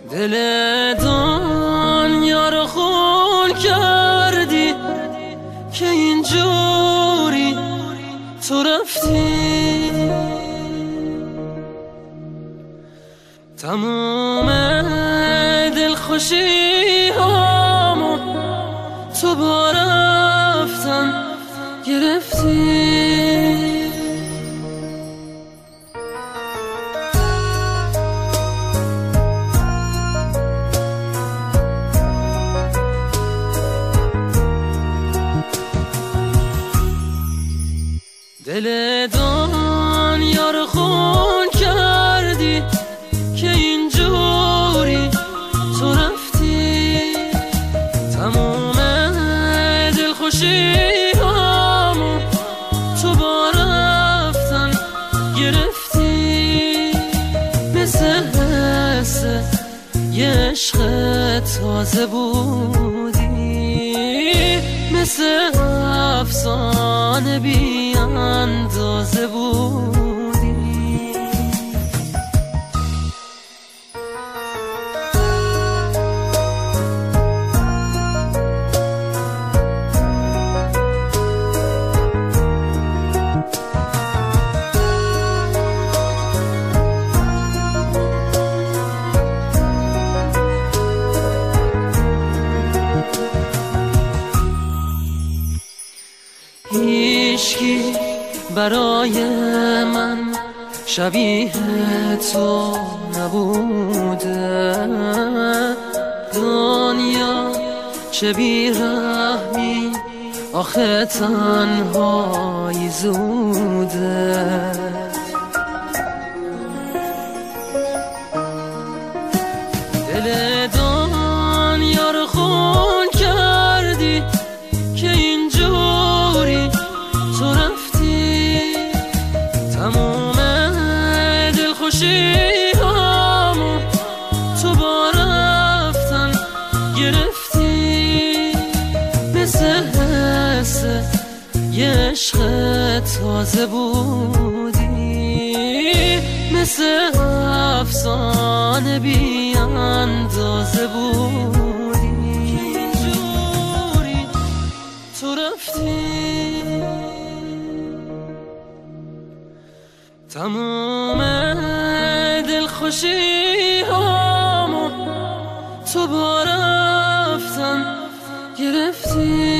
دل دنیا رو خون کردی که اینجوری تو رفتی. تموم دلخوشی هامو تو با رفتن گرفتی. دل دنیا رو خون کردی که اینجوری تو رفتی. تموم دلخوشی هامو تو با رفتن گرفتی. مثل یه عشق تازه بودی، مثل افسانه بی اندازه بودی. هیچکی برای من شبیه تو نبوده. دنیا چه بیرحمی، آخه تنهایی زوده. دل دنیا رو خون کردی که اینجوری تو رفتی. تموم دلخوشی هامو تو با رفتن گرفتی. مثل یه عشق تازه بودی، مثل افسانه بی اندازه بودی. اینجوری تو رفتی. تموم دلخوشی هامو تو با رفتن گرفتی.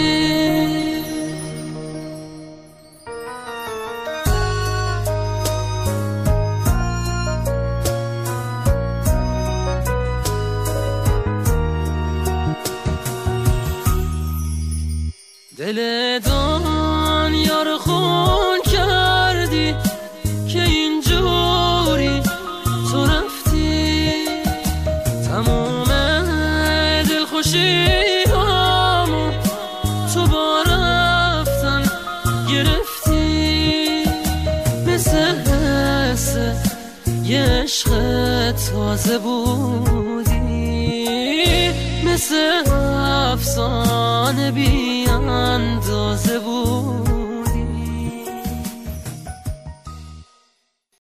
دل دنیا رو خون کردی که اینجوری تو رفتی. تموم دلخوشی هامو تو با رفتن گرفتی. مثل یه عشق تازه بودی، مثل افسانه بی اندازه بود.